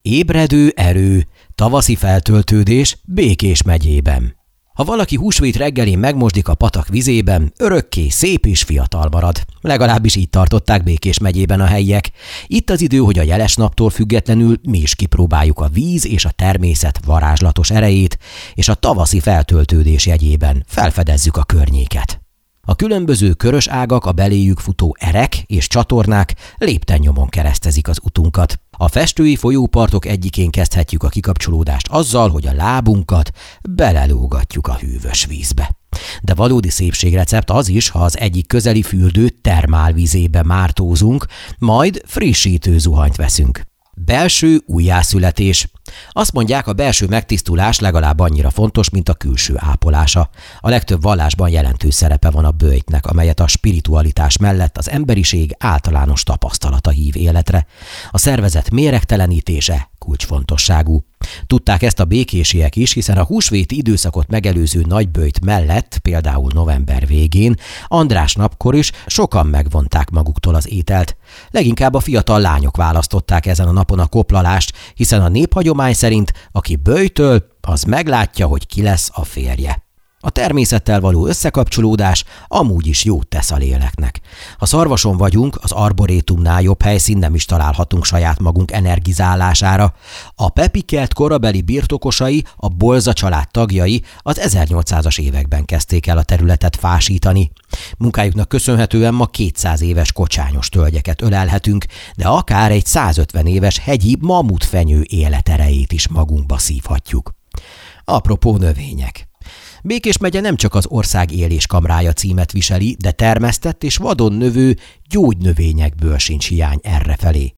Ébredő erő, tavaszi feltöltődés Békés megyében. Ha valaki húsvét reggelén megmosdik a patak vizében, örökké szép és fiatal marad. Legalábbis így tartották Békés megyében a helyiek. Itt az idő, hogy a jeles naptól függetlenül mi is kipróbáljuk a víz és a természet varázslatos erejét, és a tavaszi feltöltődés jegyében felfedezzük a környéket. A különböző körös ágak, a beléjük futó erek és csatornák léptennyomon keresztezik az utunkat. A festői folyópartok egyikén kezdhetjük a kikapcsolódást azzal, hogy a lábunkat belelógatjuk a hűvös vízbe. De valódi szépségrecept az is, ha az egyik közeli fürdő termálvizébe mártózunk, majd frissítő zuhanyt veszünk. Belső újjászületés. Azt mondják, a belső megtisztulás legalább annyira fontos, mint a külső ápolása. A legtöbb vallásban jelentős szerepe van a böjtnek, amelyet a spiritualitás mellett az emberiség általános tapasztalata hív életre. A szervezet méregtelenítése kulcsfontosságú. Tudták ezt a békésiek is, hiszen a húsvéti időszakot megelőző nagyböjt mellett, például november végén, András napkor is sokan megvonták maguktól az ételt. Leginkább a fiatal lányok választották ezen a napon a koplalást, hiszen a néphagyomány szerint, aki böjtöl, az meglátja, hogy ki lesz a férje. A természettel való összekapcsolódás amúgy is jót tesz a léleknek. Ha Szarvason vagyunk, az arborétumnál jobb helyszín nem is találhatunk saját magunk energizálására. A Pepikert korabeli birtokosai, a Bolza család tagjai az 1800-as években kezdték el a területet fásítani. Munkájuknak köszönhetően ma 200 éves kocsányos tölgyeket ölelhetünk, de akár egy 150 éves hegyi mamutfenyő életerejét is magunkba szívhatjuk. Apropó növények. Békés megye nem csak az ország éléskamrája címet viseli, de termesztett és vadon növő gyógynövényekből sincs hiány errefelé.